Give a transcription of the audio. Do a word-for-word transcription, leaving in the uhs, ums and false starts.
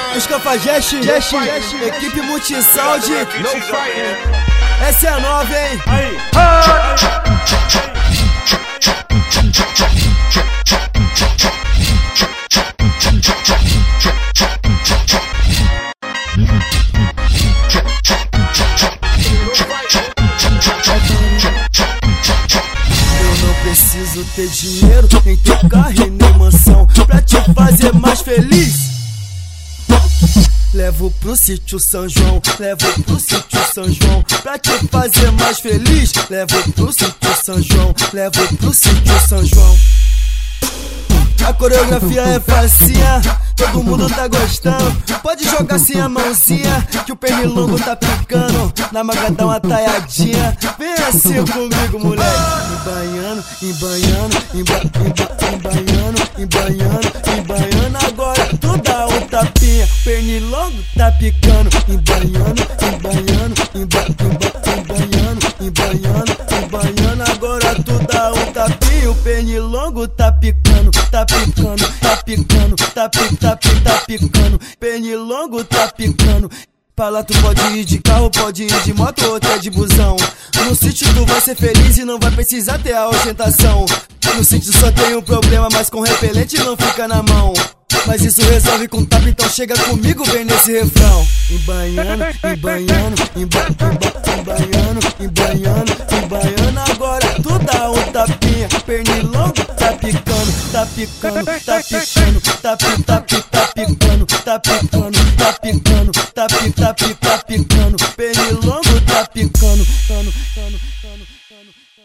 Os Cafajeste, equipe Multisound. Essa é a nova, hein? Aí. Eu não preciso ter dinheiro, nem ter carro e nem mansão pra te fazer mais feliz. Levo pro sítio São João, levo pro sítio São João pra te fazer mais feliz. Levo pro sítio São João, levo pro sítio São João. A coreografia é facinha, todo mundo tá gostando. Pode jogar assim a mãozinha, que o pernilongo tá picando. Na manga dá uma taiadinha, vem assim comigo, moleque. Embaiano, embaiano, embaiano, embaiano, embaiano. Agora tu dá um tapinha, pernilongo tá picando. Embaiano, embaiano, embaiano, embaiano, embaiano. Agora tu dá um tapinha, o pernilongo tá picando. Tá picando, tá picando, tá picando, tá picando, tá picando. Pernilongo tá picando. Pra lá tu pode ir de carro, pode ir de moto ou até de busão. No sítio tu vai ser feliz e não vai precisar ter a ostentação. No sítio só tem um problema, mas com repelente não fica na mão. Mas isso resolve com tapa, então chega comigo, vem nesse refrão. Embaiano, embaiano, embaiano, embaiano, embaiano. Agora tu dá um tapinha, pernilongo tá picando, tá picando, tá picando, tá picando, tá picando, tá picando, tá picando, tá picando, tá picando, pernilongo tá picando, cano, cano, cano, cano.